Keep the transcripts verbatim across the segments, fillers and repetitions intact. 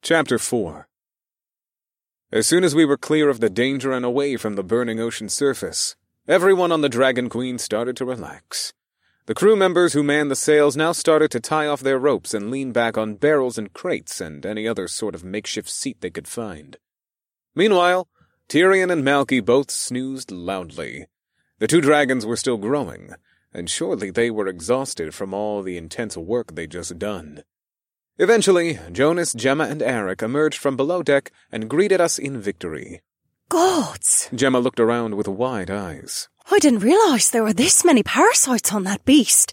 Chapter four. As soon as we were clear of the danger and away from the burning ocean surface, everyone on the Dragon Queen started to relax. The crew members who manned the sails now started to tie off their ropes and lean back on barrels and crates and any other sort of makeshift seat they could find. Meanwhile, Tyrion and Malky both snoozed loudly. The two dragons were still growing, and surely they were exhausted from all the intense work they'd just done. Eventually, Jonas, Gemma, and Eric emerged from below deck and greeted us in victory. Gods! Gemma looked around with wide eyes. I didn't realize there were this many parasites on that beast.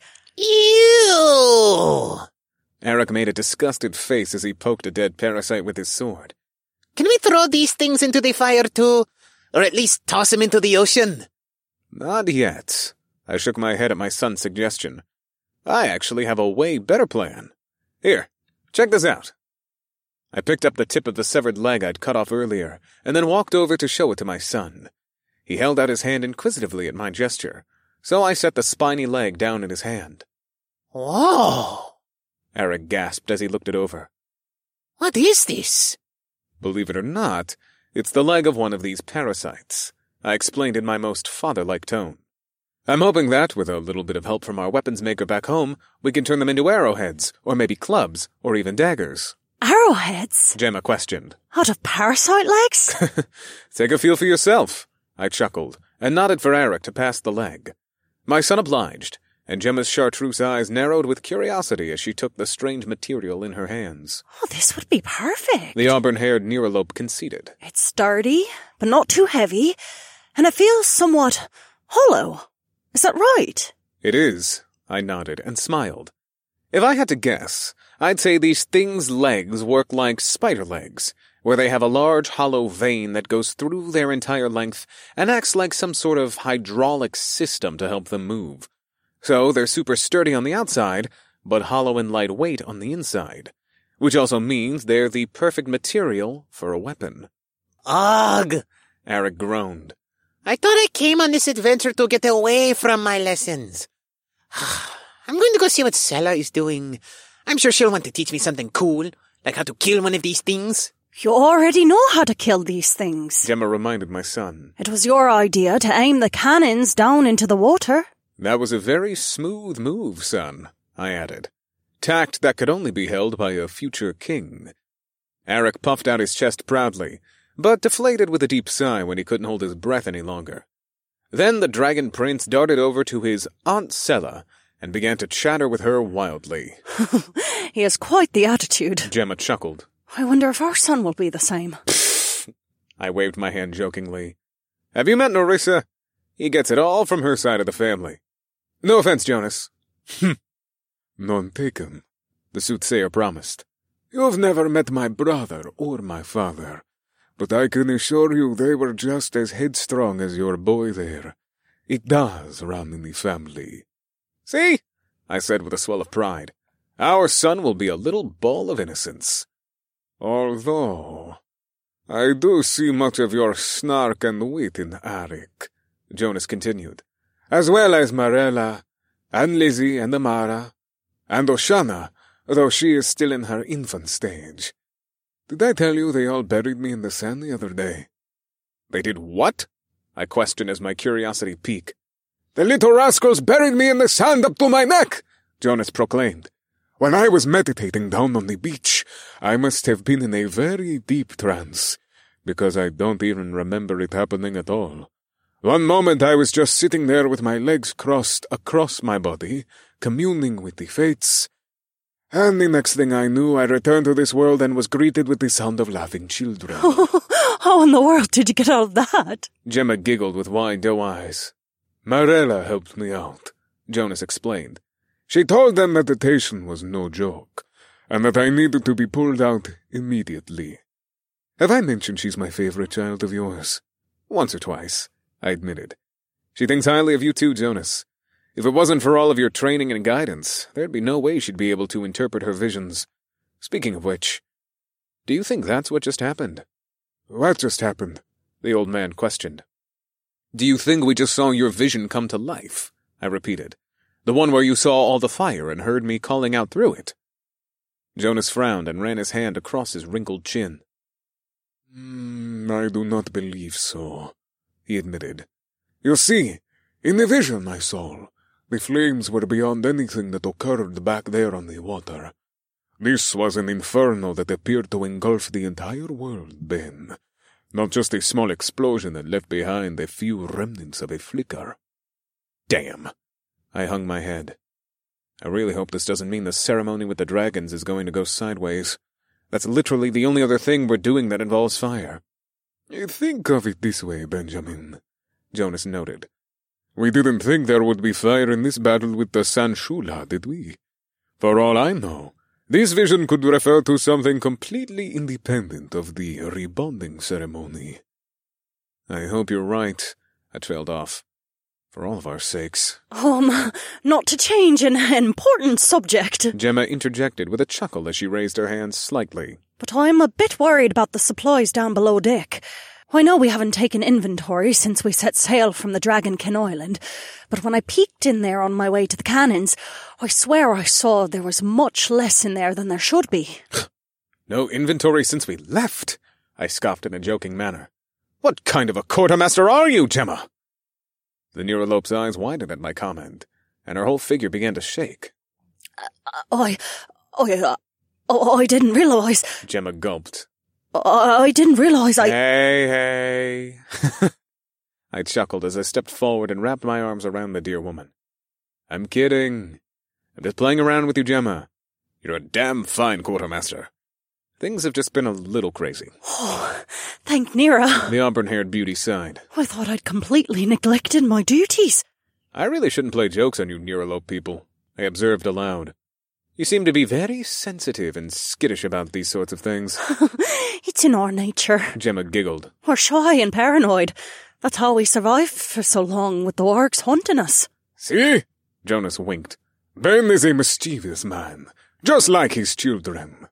Ew! Eric made a disgusted face as he poked a dead parasite with his sword. Can we throw these things into the fire too? Or at least toss them into the ocean? Not yet. I shook my head at my son's suggestion. I actually have a way better plan. Here. Check this out. I picked up the tip of the severed leg I'd cut off earlier, and then walked over to show it to my son. He held out his hand inquisitively at my gesture, so I set the spiny leg down in his hand. Whoa! Eric gasped as he looked it over. What is this? Believe it or not, it's the leg of one of these parasites. I explained in my most father-like tone. I'm hoping that, with a little bit of help from our weapons maker back home, we can turn them into arrowheads, or maybe clubs, or even daggers. Arrowheads? Gemma questioned. Out of parasite legs? Take a feel for yourself, I chuckled, and nodded for Eric to pass the leg. My son obliged, and Gemma's chartreuse eyes narrowed with curiosity as she took the strange material in her hands. Oh, this would be perfect. The auburn-haired Neuralope conceded. It's sturdy, but not too heavy, and it feels somewhat hollow. Is that right? It is, I nodded and smiled. If I had to guess, I'd say these things' legs work like spider legs, where they have a large hollow vein that goes through their entire length and acts like some sort of hydraulic system to help them move. So they're super sturdy on the outside, but hollow and lightweight on the inside, which also means they're the perfect material for a weapon. Ugh! Eric groaned. I thought I came on this adventure to get away from my lessons. I'm going to go see what Sela is doing. I'm sure she'll want to teach me something cool, like how to kill one of these things. You already know how to kill these things. Gemma reminded my son. It was your idea to aim the cannons down into the water. That was a very smooth move, son, I added. Tact that could only be held by a future king. Eric puffed out his chest proudly, but deflated with a deep sigh when he couldn't hold his breath any longer. Then the Dragon Prince darted over to his Aunt Sela and began to chatter with her wildly. He has quite the attitude. Gemma chuckled. I wonder if our son will be the same. I waved my hand jokingly. Have you met Nerissa? He gets it all from her side of the family. No offense, Jonas. None taken, the soothsayer promised. You've never met my brother or my father, but I can assure you they were just as headstrong as your boy there. It does run in the family. See? I said with a swell of pride. Our son will be a little ball of innocence. Although, I do see much of your snark and wit in Eric, Jonas continued, as well as Marella, and Lizzie and Amara, and Oshana, though she is still in her infant stage. Did I tell you they all buried me in the sand the other day? They did what? I questioned as my curiosity piqued. The little rascals buried me in the sand up to my neck, Jonas proclaimed. When I was meditating down on the beach, I must have been in a very deep trance, because I don't even remember it happening at all. One moment I was just sitting there with my legs crossed across my body, communing with the fates, and the next thing I knew, I returned to this world and was greeted with the sound of laughing children. How in the world did you get out of that? Gemma giggled with wide doe eyes. Marella helped me out, Jonas explained. She told them meditation was no joke, and that I needed to be pulled out immediately. Have I mentioned she's my favorite child of yours? Once or twice, I admitted. She thinks highly of you too, Jonas. If it wasn't for all of your training and guidance, there'd be no way she'd be able to interpret her visions. Speaking of which, do you think that's what just happened? What just happened? The old man questioned. Do you think we just saw your vision come to life? I repeated. The one where you saw all the fire and heard me calling out through it. Jonas frowned and ran his hand across his wrinkled chin. Mm, I do not believe so, he admitted. You see, in the vision I saw, the flames were beyond anything that occurred back there on the water. This was an inferno that appeared to engulf the entire world, Ben. Not just a small explosion that left behind a few remnants of a flicker. Damn. I hung my head. I really hope this doesn't mean the ceremony with the dragons is going to go sideways. That's literally the only other thing we're doing that involves fire. Think of it this way, Benjamin, Jonas noted. We didn't think there would be fire in this battle with the Sanshula, did we? For all I know, this vision could refer to something completely independent of the rebonding ceremony. I hope you're right, I trailed off. For all of our sakes. Um, not to change an important subject, Gemma interjected with a chuckle as she raised her hands slightly. But I'm a bit worried about the supplies down below deck. I know we haven't taken inventory since we set sail from the Dragonkin Island, but when I peeked in there on my way to the cannons, I swear I saw there was much less in there than there should be. No inventory since we left, I scoffed in a joking manner. What kind of a quartermaster are you, Gemma? The Neurolope's eyes widened at my comment, and her whole figure began to shake. I... I... Uh, I didn't realize... Gemma gulped. I, I didn't realize I... Hey, hey. I chuckled as I stepped forward and wrapped my arms around the dear woman. I'm kidding. I'm just playing around with you, Gemma. You're a damn fine quartermaster. Things have just been a little crazy. Oh, thank Nera. The auburn-haired beauty sighed. I thought I'd completely neglected my duties. I really shouldn't play jokes on you Neurolope people, I observed aloud. You seem to be very sensitive and skittish about these sorts of things. It's in our nature. Gemma giggled. We're shy and paranoid. That's how we survived for so long with the orcs haunting us. See? Jonas winked. Ben is a mischievous man, just like his children.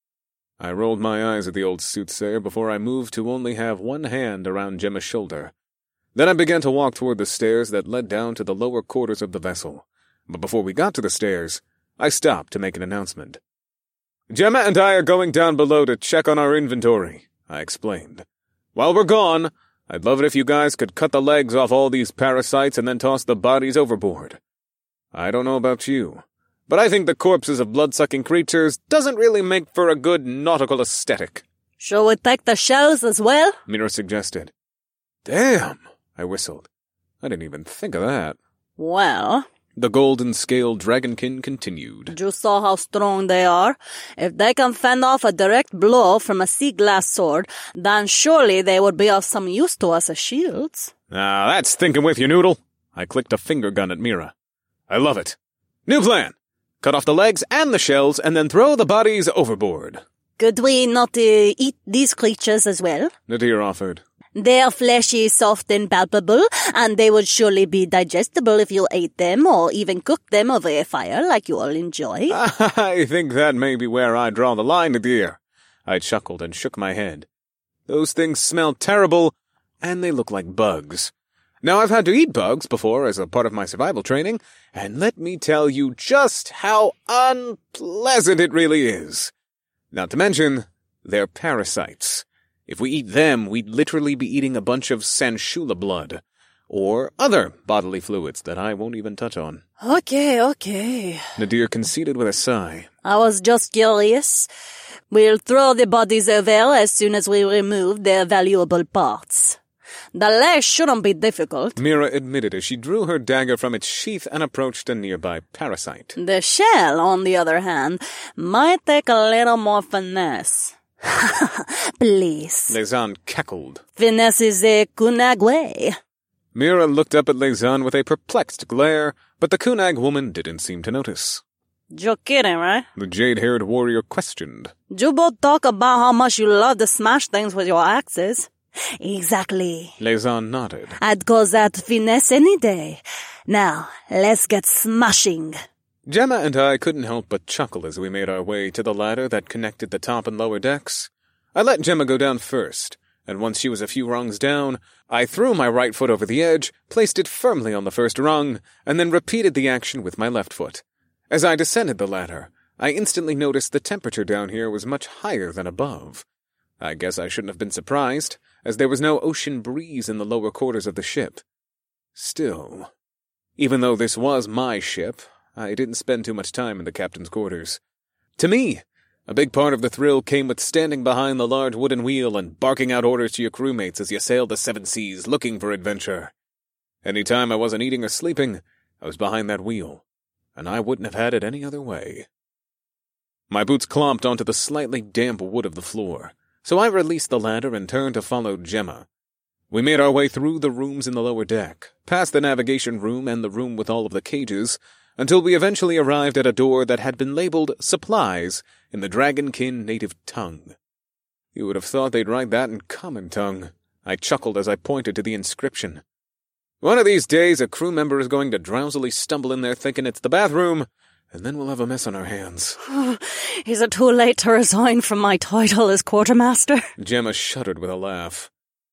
I rolled my eyes at the old soothsayer before I moved to only have one hand around Gemma's shoulder. Then I began to walk toward the stairs that led down to the lower quarters of the vessel. But before we got to the stairs, I stopped to make an announcement. Gemma and I are going down below to check on our inventory, I explained. While we're gone, I'd love it if you guys could cut the legs off all these parasites and then toss the bodies overboard. I don't know about you, but I think the corpses of blood-sucking creatures doesn't really make for a good nautical aesthetic. Shall we take the shells as well? Mira suggested. Damn, I whistled. I didn't even think of that. Well... The golden-scaled dragonkin continued. You saw how strong they are. If they can fend off a direct blow from a sea glass sword, then surely they would be of some use to us as shields. Ah, that's thinking with you, Noodle. I clicked a finger gun at Mira. I love it. New plan. Cut off the legs and the shells, and then throw the bodies overboard. Could we not uh, eat these creatures as well? Nadir offered. Their flesh is soft and palpable, and they would surely be digestible if you ate them or even cooked them over a fire like you all enjoy. I think that may be where I draw the line, Nadir. I chuckled and shook my head. Those things smell terrible, and they look like bugs. Now, I've had to eat bugs before as a part of my survival training, and let me tell you just how unpleasant it really is. Not to mention, they're parasites. If we eat them, we'd literally be eating a bunch of Sanshula blood, or other bodily fluids that I won't even touch on. Okay, okay. Nadir conceded with a sigh. I was just curious. We'll throw the bodies over as soon as we remove their valuable parts. The legs shouldn't be difficult. Mira admitted as she drew her dagger from its sheath and approached a nearby parasite. The shell, on the other hand, might take a little more finesse. Please. Lezan cackled. Finesse is a Kunag way. Mira looked up at Lezan with a perplexed glare, but the Kunag woman didn't seem to notice. You're kidding, right? The jade-haired warrior questioned. You both talk about how much you love to smash things with your axes. Exactly. Lezan nodded. I'd call that finesse any day. Now, let's get smashing. Gemma and I couldn't help but chuckle as we made our way to the ladder that connected the top and lower decks. I let Gemma go down first, and once she was a few rungs down, I threw my right foot over the edge, placed it firmly on the first rung, and then repeated the action with my left foot. As I descended the ladder, I instantly noticed the temperature down here was much higher than above. I guess I shouldn't have been surprised, as there was no ocean breeze in the lower quarters of the ship. Still, even though this was my ship, I didn't spend too much time in the captain's quarters. To me, a big part of the thrill came with standing behind the large wooden wheel and barking out orders to your crewmates as you sailed the seven seas looking for adventure. Any time I wasn't eating or sleeping, I was behind that wheel, and I wouldn't have had it any other way. My boots clomped onto the slightly damp wood of the floor, so I released the ladder and turned to follow Gemma. We made our way through the rooms in the lower deck, past the navigation room and the room with all of the cages, until we eventually arrived at a door that had been labeled Supplies in the Dragonkin native tongue. You would have thought they'd write that in common tongue. I chuckled as I pointed to the inscription. One of these days, a crew member is going to drowsily stumble in there thinking it's the bathroom, and then we'll have a mess on our hands. Is it too late to resign from my title as quartermaster? Gemma shuddered with a laugh.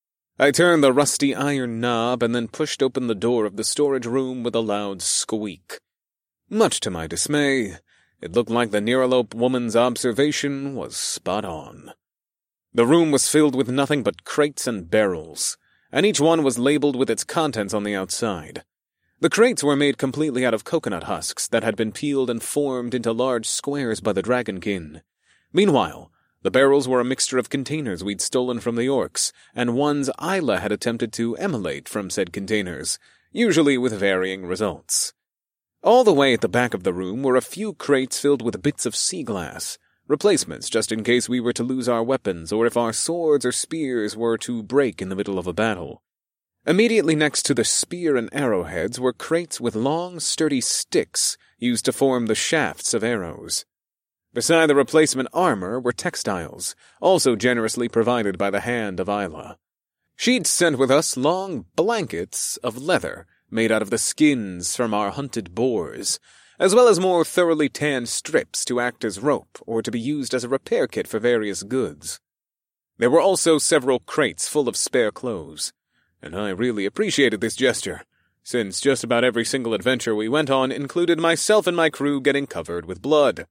I turned the rusty iron knob and then pushed open the door of the storage room with a loud squeak. Much to my dismay, it looked like the Neuralope woman's observation was spot on. The room was filled with nothing but crates and barrels, and each one was labeled with its contents on the outside. The crates were made completely out of coconut husks that had been peeled and formed into large squares by the Dragonkin. Meanwhile, the barrels were a mixture of containers we'd stolen from the orcs, and ones Isla had attempted to emulate from said containers, usually with varying results. All the way at the back of the room were a few crates filled with bits of sea glass, replacements just in case we were to lose our weapons or if our swords or spears were to break in the middle of a battle. Immediately next to the spear and arrowheads were crates with long, sturdy sticks used to form the shafts of arrows. Beside the replacement armor were textiles, also generously provided by the hand of Isla. She'd sent with us long blankets of leather made out of the skins from our hunted boars, as well as more thoroughly tanned strips to act as rope or to be used as a repair kit for various goods. There were also several crates full of spare clothes, and I really appreciated this gesture, since just about every single adventure we went on included myself and my crew getting covered with blood,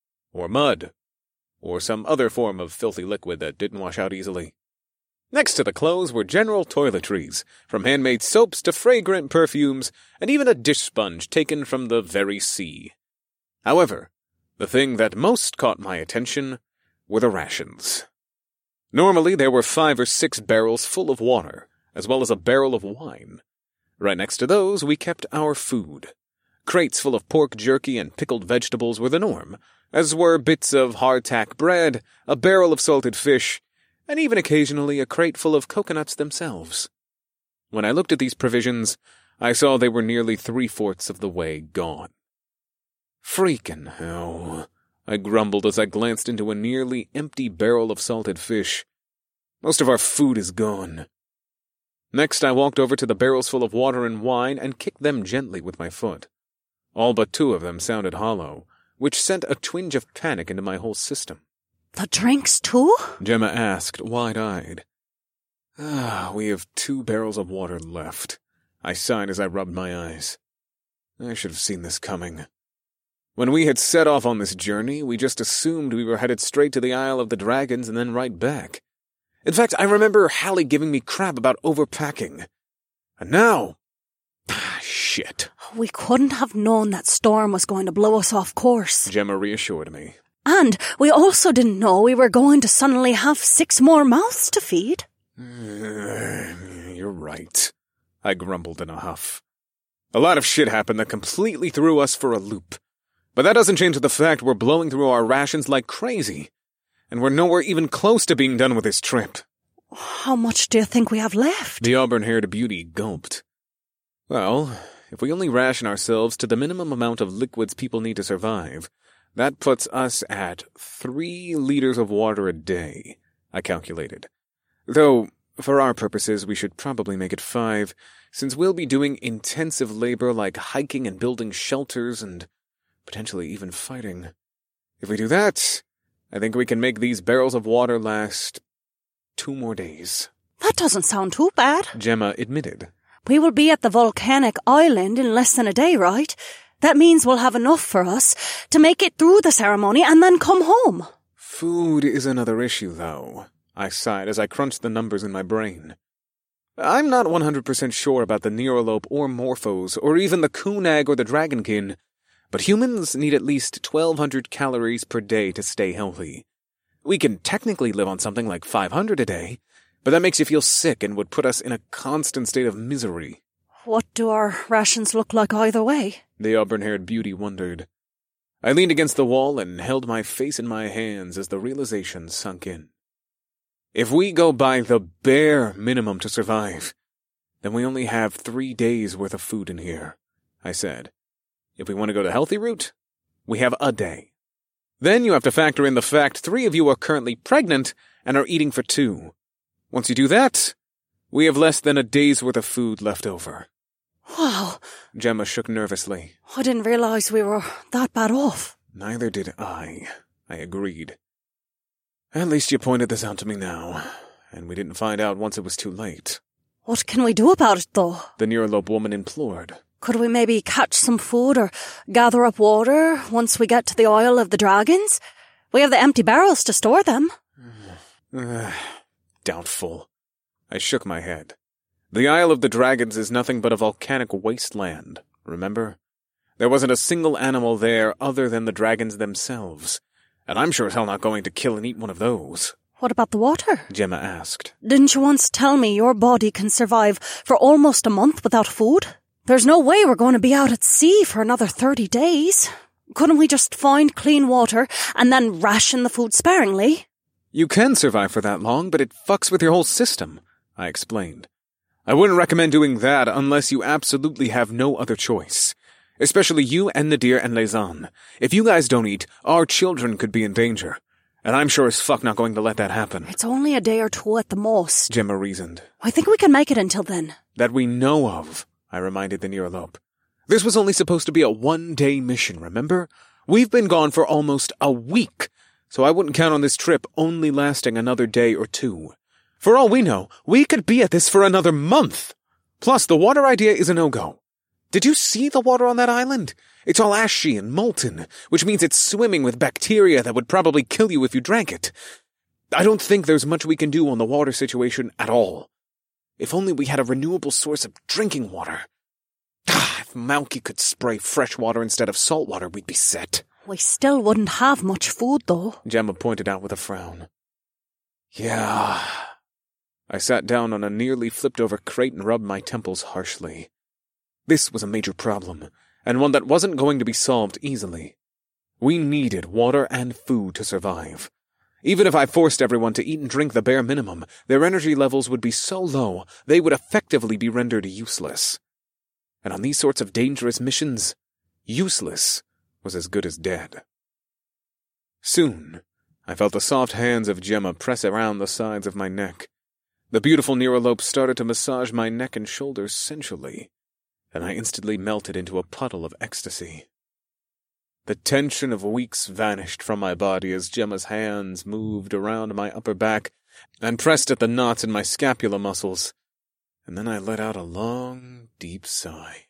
or mud, or some other form of filthy liquid that didn't wash out easily. Next to the clothes were general toiletries, from handmade soaps to fragrant perfumes, and even a dish sponge taken from the very sea. However, the thing that most caught my attention were the rations. Normally there were five or six barrels full of water, as well as a barrel of wine. Right next to those we kept our food. Crates full of pork jerky and pickled vegetables were the norm, as were bits of hardtack bread, a barrel of salted fish, and even occasionally a crate full of coconuts themselves. When I looked at these provisions, I saw they were nearly three-fourths of the way gone. Freakin' hell, I grumbled as I glanced into a nearly empty barrel of salted fish. Most of our food is gone. Next, I walked over to the barrels full of water and wine and kicked them gently with my foot. All but two of them sounded hollow, which sent a twinge of panic into my whole system. The drinks too? Gemma asked, wide-eyed. Ah, we have two barrels of water left. I sighed as I rubbed my eyes. I should have seen this coming. When we had set off on this journey, we just assumed we were headed straight to the Isle of the Dragons and then right back. In fact, I remember Hallie giving me crap about overpacking. And now... Ah, shit. We couldn't have known that storm was going to blow us off course, Gemma reassured me. And we also didn't know we were going to suddenly have six more mouths to feed. You're right, I grumbled in a huff. A lot of shit happened that completely threw us for a loop. But that doesn't change the fact we're blowing through our rations like crazy. And we're nowhere even close to being done with this trip. How much do you think we have left? The auburn-haired beauty gulped. Well, if we only ration ourselves to the minimum amount of liquids people need to survive, that puts us at three liters of water a day, I calculated. Though, for our purposes, we should probably make it five, since we'll be doing intensive labor like hiking and building shelters and potentially even fighting. If we do that, I think we can make these barrels of water last two more days. That doesn't sound too bad, Gemma admitted. We will be at the volcanic island in less than a day, right? That means we'll have enough for us to make it through the ceremony and then come home. Food is another issue, though. I sighed as I crunched the numbers in my brain. I'm not one hundred percent sure about the Neuralope or Morphos, or even the Kunag or the Dragonkin, but humans need at least twelve hundred calories per day to stay healthy. We can technically live on something like five hundred a day, but that makes you feel sick and would put us in a constant state of misery. What do our rations look like either way? The auburn-haired beauty wondered. I leaned against the wall and held my face in my hands as the realization sunk in. If we go by the bare minimum to survive, then we only have three days' worth of food in here, I said. If we want to go the healthy route, we have a day. Then you have to factor in the fact three of you are currently pregnant and are eating for two. Once you do that, we have less than a day's worth of food left over. Wow. Gemma shook nervously. I didn't realize we were that bad off. Neither did I, I agreed. At least you pointed this out to me now, and we didn't find out once it was too late. What can we do about it, though? The Neuralope woman implored. Could we maybe catch some food or gather up water once we get to the Isle of the Dragons? We have the empty barrels to store them. Uh, doubtful. I shook my head. The Isle of the Dragons is nothing but a volcanic wasteland, remember? There wasn't a single animal there other than the dragons themselves, and I'm sure as hell not going to kill and eat one of those. What about the water? Gemma asked. Didn't you once tell me your body can survive for almost a month without food? There's no way we're going to be out at sea for another thirty days. Couldn't we just find clean water and then ration the food sparingly? You can survive for that long, but it fucks with your whole system, I explained. I wouldn't recommend doing that unless you absolutely have no other choice. Especially you and Nadir and Lezan. If you guys don't eat, our children could be in danger. And I'm sure as fuck not going to let that happen. It's only a day or two at the most, Gemma reasoned. I think we can make it until then. That we know of, I reminded the Neuralope. This was only supposed to be a one-day mission, remember? We've been gone for almost a week, so I wouldn't count on this trip only lasting another day or two. For all we know, we could be at this for another month. Plus, the water idea is a no-go. Did you see the water on that island? It's all ashy and molten, which means it's swimming with bacteria that would probably kill you if you drank it. I don't think there's much we can do on the water situation at all. If only we had a renewable source of drinking water. If Malky could spray fresh water instead of salt water, we'd be set. We still wouldn't have much food, though, Gemma pointed out with a frown. Yeah. I sat down on a nearly flipped-over crate and rubbed my temples harshly. This was a major problem, and one that wasn't going to be solved easily. We needed water and food to survive. Even if I forced everyone to eat and drink the bare minimum, their energy levels would be so low they would effectively be rendered useless. And on these sorts of dangerous missions, useless was as good as dead. Soon, I felt the soft hands of Gemma press around the sides of my neck. The beautiful Neuralope started to massage my neck and shoulders sensually, and I instantly melted into a puddle of ecstasy. The tension of weeks vanished from my body as Gemma's hands moved around my upper back and pressed at the knots in my scapula muscles, and then I let out a long, deep sigh.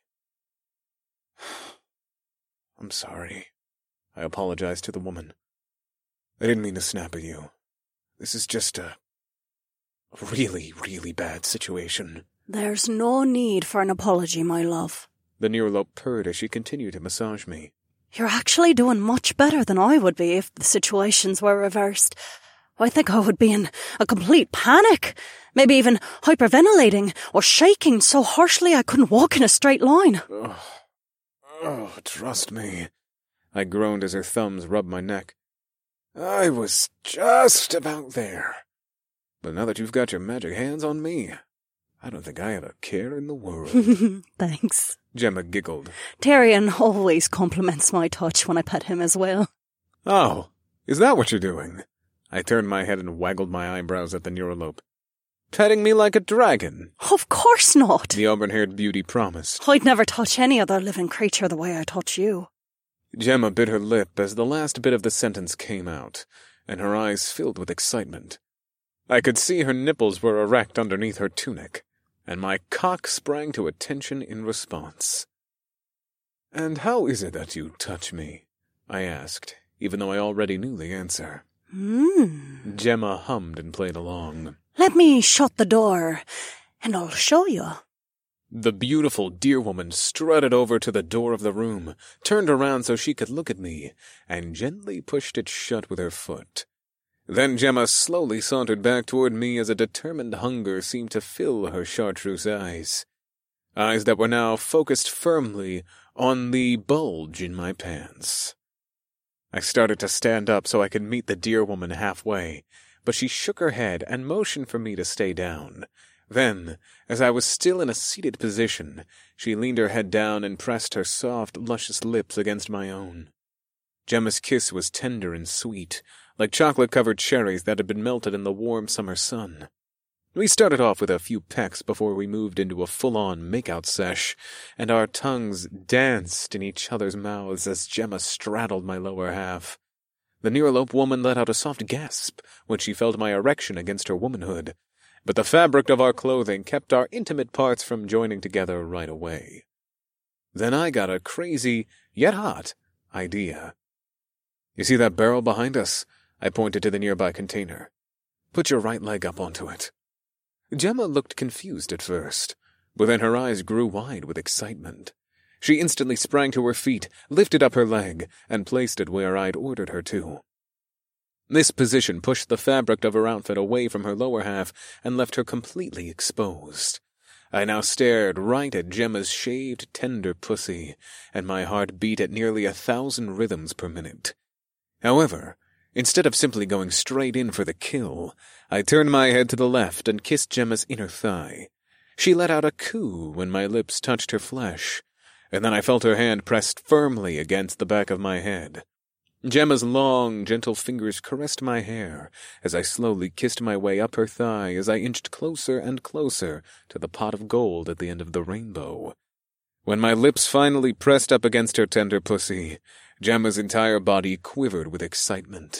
I'm sorry. I apologized to the woman. I didn't mean to snap at you. This is just a, a really, really bad situation. There's no need for an apology, my love. The Neuralope purred as she continued to massage me. You're actually doing much better than I would be if the situations were reversed. I think I would be in a complete panic, maybe even hyperventilating or shaking so harshly I couldn't walk in a straight line. Oh, oh, trust me, I groaned as her thumbs rubbed my neck. I was just about there. But now that you've got your magic hands on me, I don't think I have a care in the world. Thanks. Gemma giggled. Tyrion always compliments my touch when I pet him as well. Oh, is that what you're doing? I turned my head and waggled my eyebrows at the Neuralope. Petting me like a dragon? Of course not. The auburn-haired beauty promised. I'd never touch any other living creature the way I touch you. Gemma bit her lip as the last bit of the sentence came out, and her eyes filled with excitement. I could see her nipples were erect underneath her tunic, and my cock sprang to attention in response. "And how is it that you touch me?" I asked, even though I already knew the answer. Hmm. Gemma hummed and played along. Let me shut the door, and I'll show you. The beautiful deer woman strutted over to the door of the room, turned around so she could look at me, and gently pushed it shut with her foot. Then Gemma slowly sauntered back toward me as a determined hunger seemed to fill her chartreuse eyes. Eyes that were now focused firmly on the bulge in my pants. I started to stand up so I could meet the deer woman halfway, but she shook her head and motioned for me to stay down. Then, as I was still in a seated position, she leaned her head down and pressed her soft, luscious lips against my own. Gemma's kiss was tender and sweet, like chocolate-covered cherries that had been melted in the warm summer sun. We started off with a few pecks before we moved into a full-on make-out sesh, and our tongues danced in each other's mouths as Gemma straddled my lower half. The near-elope woman let out a soft gasp when she felt my erection against her womanhood, but the fabric of our clothing kept our intimate parts from joining together right away. Then I got a crazy, yet hot, idea. "You see that barrel behind us?" I pointed to the nearby container. "Put your right leg up onto it." Gemma looked confused at first, but then her eyes grew wide with excitement. She instantly sprang to her feet, lifted up her leg, and placed it where I'd ordered her to. This position pushed the fabric of her outfit away from her lower half and left her completely exposed. I now stared right at Gemma's shaved, tender pussy, and my heart beat at nearly a thousand rhythms per minute. However, instead of simply going straight in for the kill, I turned my head to the left and kissed Gemma's inner thigh. She let out a coo when my lips touched her flesh, and then I felt her hand pressed firmly against the back of my head. Gemma's long, gentle fingers caressed my hair as I slowly kissed my way up her thigh as I inched closer and closer to the pot of gold at the end of the rainbow. When my lips finally pressed up against her tender pussy, Gemma's entire body quivered with excitement.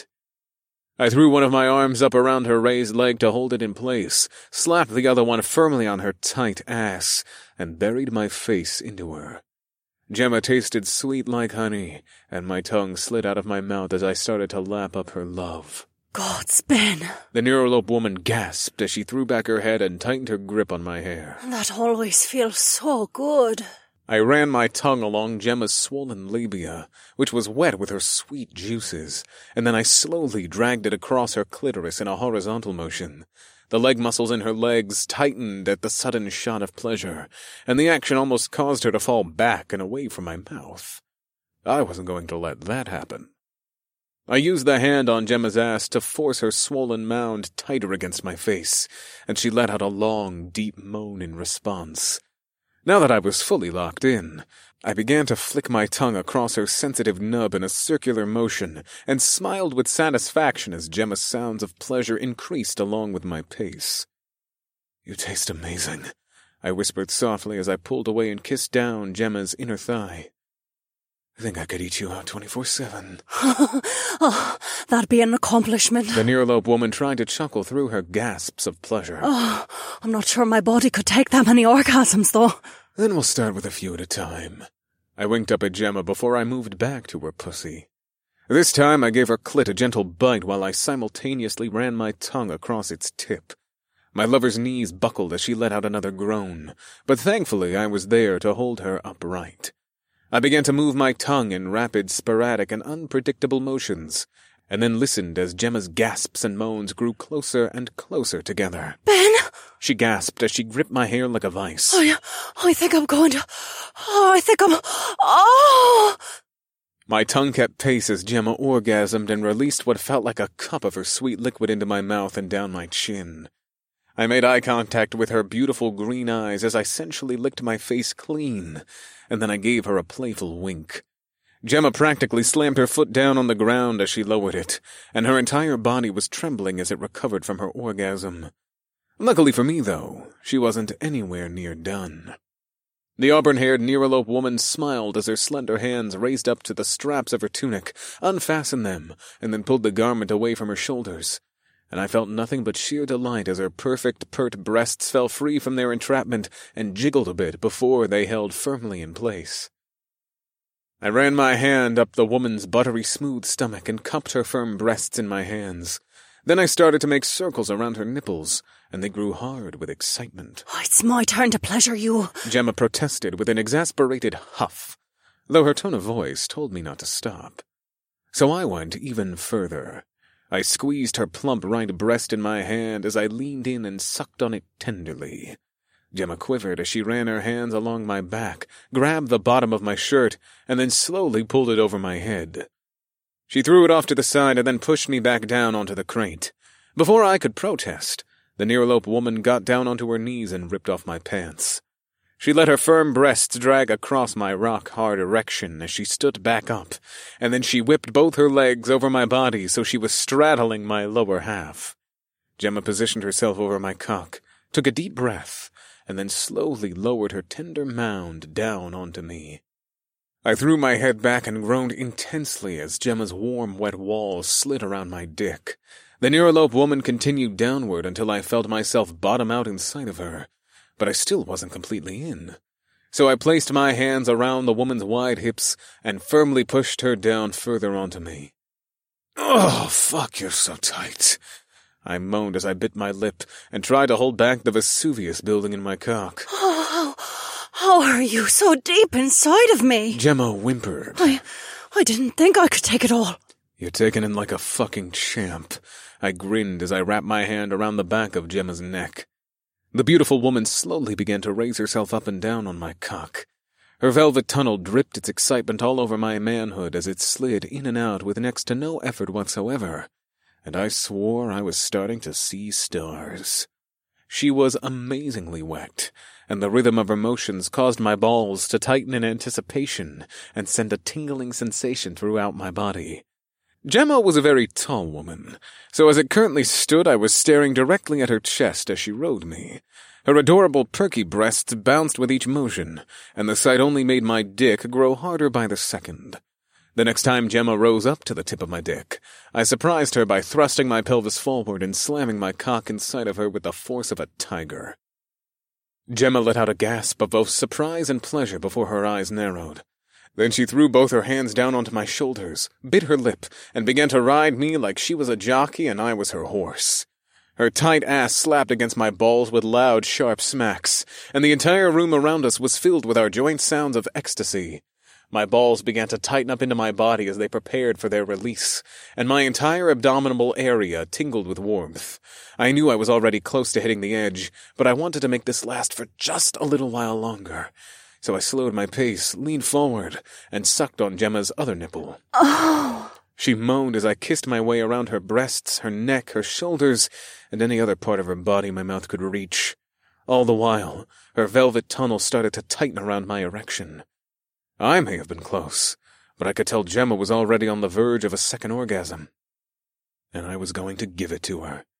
I threw one of my arms up around her raised leg to hold it in place, slapped the other one firmly on her tight ass, and buried my face into her. Gemma tasted sweet like honey, and my tongue slid out of my mouth as I started to lap up her love. "Gods, Ben!" The near-elope woman gasped as she threw back her head and tightened her grip on my hair. "That always feels so good." I ran my tongue along Gemma's swollen labia, which was wet with her sweet juices, and then I slowly dragged it across her clitoris in a horizontal motion. The leg muscles in her legs tightened at the sudden shot of pleasure, and the action almost caused her to fall back and away from my mouth. I wasn't going to let that happen. I used the hand on Gemma's ass to force her swollen mound tighter against my face, and she let out a long, deep moan in response. Now that I was fully locked in, I began to flick my tongue across her sensitive nub in a circular motion and smiled with satisfaction as Gemma's sounds of pleasure increased along with my pace. "You taste amazing," I whispered softly as I pulled away and kissed down Gemma's inner thigh. "I think I could eat you out twenty-four seven. Oh, that'd be an accomplishment. The near-elope woman tried to chuckle through her gasps of pleasure. Oh, I'm not sure my body could take that many orgasms, though. Then we'll start with a few at a time. I winked up at Gemma before I moved back to her pussy. This time I gave her clit a gentle bite while I simultaneously ran my tongue across its tip. My lover's knees buckled as she let out another groan, but thankfully I was there to hold her upright. I began to move my tongue in rapid, sporadic, and unpredictable motions, and then listened as Gemma's gasps and moans grew closer and closer together. Ben? She gasped as she gripped my hair like a vice. Oh, yeah. I think I'm going to... Oh, I think I'm... Oh! My tongue kept pace as Gemma orgasmed and released what felt like a cup of her sweet liquid into my mouth and down my chin. I made eye contact with her beautiful green eyes as I sensually licked my face clean, and then I gave her a playful wink. Gemma practically slammed her foot down on the ground as she lowered it, and her entire body was trembling as it recovered from her orgasm. Luckily for me, though, she wasn't anywhere near done. The auburn-haired near-elope woman smiled as her slender hands raised up to the straps of her tunic, unfastened them, and then pulled the garment away from her shoulders. And I felt nothing but sheer delight as her perfect, pert breasts fell free from their entrapment and jiggled a bit before they held firmly in place. I ran my hand up the woman's buttery smooth stomach and cupped her firm breasts in my hands. Then I started to make circles around her nipples, and they grew hard with excitement. Oh, it's my turn to pleasure you, Gemma protested with an exasperated huff, though her tone of voice told me not to stop. So I went even further. I squeezed her plump right breast in my hand as I leaned in and sucked on it tenderly. Gemma quivered as she ran her hands along my back, grabbed the bottom of my shirt, and then slowly pulled it over my head. She threw it off to the side and then pushed me back down onto the crate. Before I could protest, the nearlope woman got down onto her knees and ripped off my pants. She let her firm breasts drag across my rock-hard erection as she stood back up, and then she whipped both her legs over my body so she was straddling my lower half. Gemma positioned herself over my cock, took a deep breath, and then slowly lowered her tender mound down onto me. I threw my head back and groaned intensely as Gemma's warm, wet walls slid around my dick. The nearlope woman continued downward until I felt myself bottom out inside of her, but I still wasn't completely in. So I placed my hands around the woman's wide hips and firmly pushed her down further onto me. "Oh, fuck, you're so tight," I moaned as I bit my lip and tried to hold back the Vesuvius building in my cock. Oh, how are you so deep inside of me? Gemma whimpered. I, I didn't think I could take it all. You're taking it like a fucking champ. I grinned as I wrapped my hand around the back of Gemma's neck. The beautiful woman slowly began to raise herself up and down on my cock. Her velvet tunnel dripped its excitement all over my manhood as it slid in and out with next to no effort whatsoever, and I swore I was starting to see stars. She was amazingly wet, and the rhythm of her motions caused my balls to tighten in anticipation and send a tingling sensation throughout my body. Gemma was a very tall woman, so as it currently stood I was staring directly at her chest as she rode me. Her adorable perky breasts bounced with each motion, and the sight only made my dick grow harder by the second. The next time Gemma rose up to the tip of my dick, I surprised her by thrusting my pelvis forward and slamming my cock inside of her with the force of a tiger. Gemma let out a gasp of both surprise and pleasure before her eyes narrowed. Then she threw both her hands down onto my shoulders, bit her lip, and began to ride me like she was a jockey and I was her horse. Her tight ass slapped against my balls with loud, sharp smacks, and the entire room around us was filled with our joint sounds of ecstasy. My balls began to tighten up into my body as they prepared for their release, and my entire abdominal area tingled with warmth. I knew I was already close to hitting the edge, but I wanted to make this last for just a little while longer. So I slowed my pace, leaned forward, and sucked on Gemma's other nipple. Oh! She moaned as I kissed my way around her breasts, her neck, her shoulders, and any other part of her body my mouth could reach. All the while, her velvet tunnel started to tighten around my erection. I may have been close, but I could tell Gemma was already on the verge of a second orgasm. And I was going to give it to her.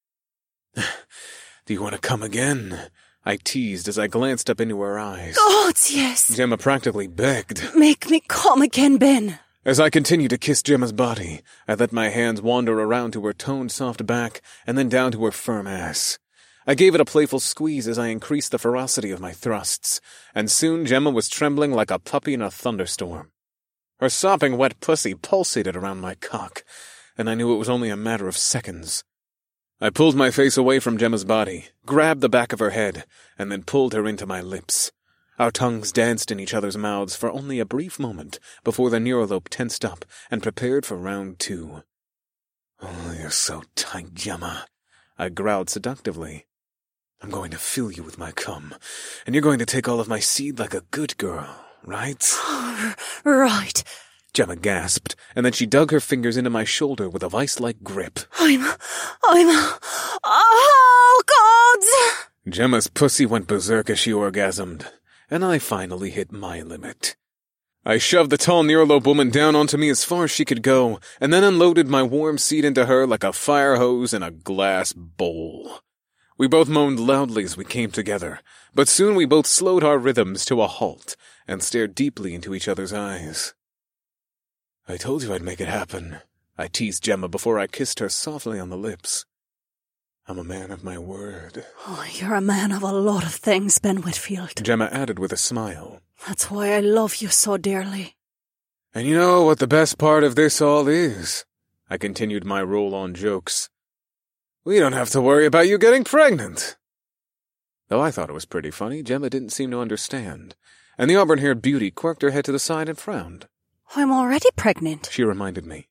"Do you want to come again?" I teased as I glanced up into her eyes. Gods, yes. Gemma practically begged. "Make me come again, Ben." As I continued to kiss Gemma's body, I let my hands wander around to her toned soft back and then down to her firm ass. I gave it a playful squeeze as I increased the ferocity of my thrusts, and soon Gemma was trembling like a puppy in a thunderstorm. Her sopping wet pussy pulsated around my cock, and I knew it was only a matter of seconds. I pulled my face away from Gemma's body, grabbed the back of her head, and then pulled her into my lips. Our tongues danced in each other's mouths for only a brief moment before the neuralope tensed up and prepared for round two. "Oh, you're so tight, Gemma," I growled seductively. "I'm going to fill you with my cum, and you're going to take all of my seed like a good girl, right?" Right. Gemma gasped, and then she dug her fingers into my shoulder with a vice-like grip. I'm... I'm... Oh, gods! Gemma's pussy went berserk as she orgasmed, and I finally hit my limit. I shoved the tall neuralope woman down onto me as far as she could go, and then unloaded my warm seed into her like a fire hose in a glass bowl. We both moaned loudly as we came together, but soon we both slowed our rhythms to a halt and stared deeply into each other's eyes. "I told you I'd make it happen," I teased Gemma before I kissed her softly on the lips. "I'm a man of my word." Oh, you're a man of a lot of things, Ben Whitfield. Gemma added with a smile. That's why I love you so dearly. And you know what the best part of this all is? I continued my roll-on jokes. We don't have to worry about you getting pregnant. Though I thought it was pretty funny, Gemma didn't seem to understand, and the auburn-haired beauty quirked her head to the side and frowned. I'm already pregnant, she reminded me.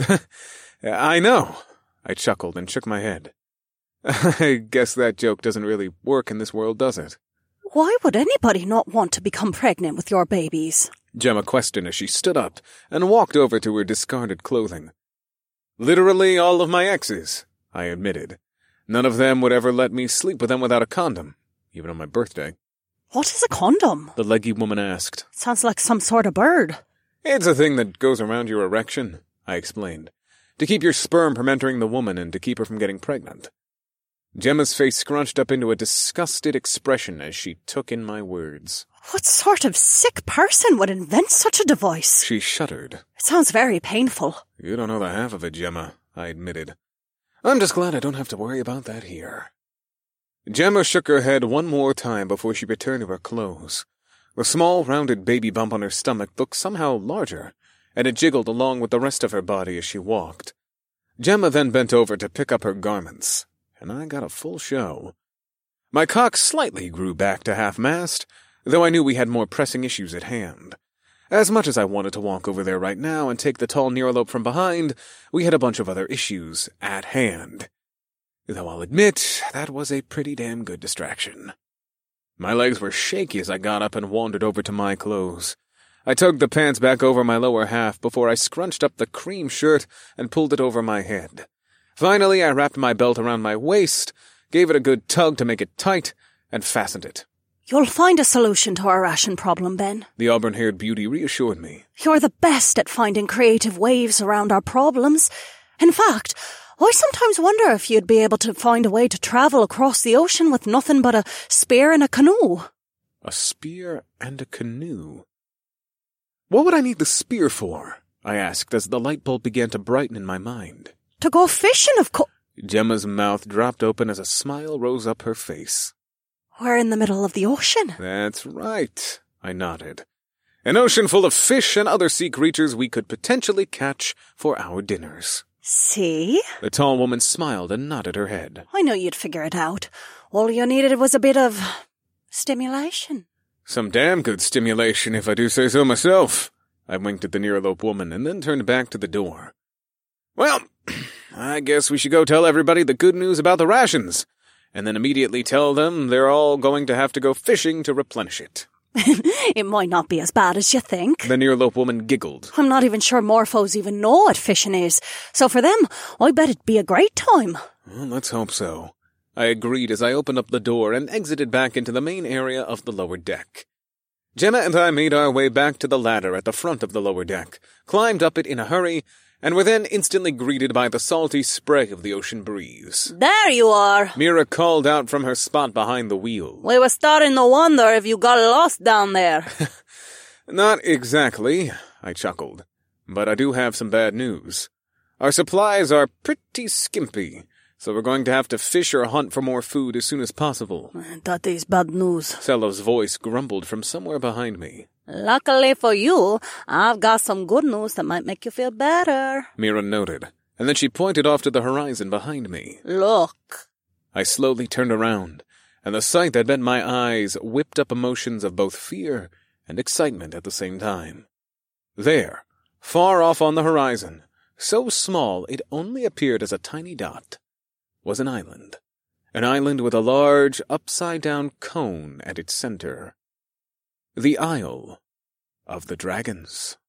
I know, I chuckled and shook my head. I guess that joke doesn't really work in this world, does it? Why would anybody not want to become pregnant with your babies? Gemma questioned as she stood up and walked over to her discarded clothing. Literally all of my exes, I admitted. None of them would ever let me sleep with them without a condom, even on my birthday. What is a condom? The leggy woman asked. Sounds like some sort of bird. It's a thing that goes around your erection, I explained, to keep your sperm from entering the woman and to keep her from getting pregnant. Gemma's face scrunched up into a disgusted expression as she took in my words. What sort of sick person would invent such a device? She shuddered. It sounds very painful. You don't know the half of it, Gemma, I admitted. I'm just glad I don't have to worry about that here. Gemma shook her head one more time before she returned to her clothes. The small, rounded baby bump on her stomach looked somehow larger, and it jiggled along with the rest of her body as she walked. Gemma then bent over to pick up her garments, and I got a full show. My cock slightly grew back to half-mast, though I knew we had more pressing issues at hand. As much as I wanted to walk over there right now and take the tall neuralope from behind, we had a bunch of other issues at hand. Though I'll admit, that was a pretty damn good distraction. My legs were shaky as I got up and wandered over to my clothes. I tugged the pants back over my lower half before I scrunched up the cream shirt and pulled it over my head. Finally, I wrapped my belt around my waist, gave it a good tug to make it tight, and fastened it. You'll find a solution to our ration problem, Ben. The auburn-haired beauty reassured me. You're the best at finding creative ways around our problems. In fact, I sometimes wonder if you'd be able to find a way to travel across the ocean with nothing but a spear and a canoe. A spear and a canoe? What would I need the spear for? I asked as the light bulb began to brighten in my mind. To go fishing, of course. Gemma's mouth dropped open as a smile rose up her face. We're in the middle of the ocean. That's right, I nodded. An ocean full of fish and other sea creatures we could potentially catch for our dinners. See? The tall woman smiled and nodded her head. I know you'd figure it out. All you needed was a bit of stimulation. Some damn good stimulation, if I do say so myself. I winked at the nearlope woman and then turned back to the door. Well, I guess we should go tell everybody the good news about the rations, and then immediately tell them they're all going to have to go fishing to replenish it. It might not be as bad as you think. The nearlope woman giggled. I'm not even sure morphos even know what fishing is, so for them, I bet it'd be a great time. Well, let's hope so. I agreed as I opened up the door and exited back into the main area of the lower deck. Gemma and I made our way back to the ladder at the front of the lower deck, climbed up it in a hurry, and were then instantly greeted by the salty spray of the ocean breeze. There you are. Mira called out from her spot behind the wheel. We were starting to wonder if you got lost down there. Not exactly, I chuckled. But I do have some bad news. Our supplies are pretty skimpy, so we're going to have to fish or hunt for more food as soon as possible. That is bad news. Sello's voice grumbled from somewhere behind me. Luckily for you, I've got some good news that might make you feel better. Mira noted, and then she pointed off to the horizon behind me. Look. I slowly turned around, and the sight that met my eyes whipped up emotions of both fear and excitement at the same time. There, far off on the horizon, so small it only appeared as a tiny dot, was an island. An island with a large, upside-down cone at its center. The Isle of the Dragons.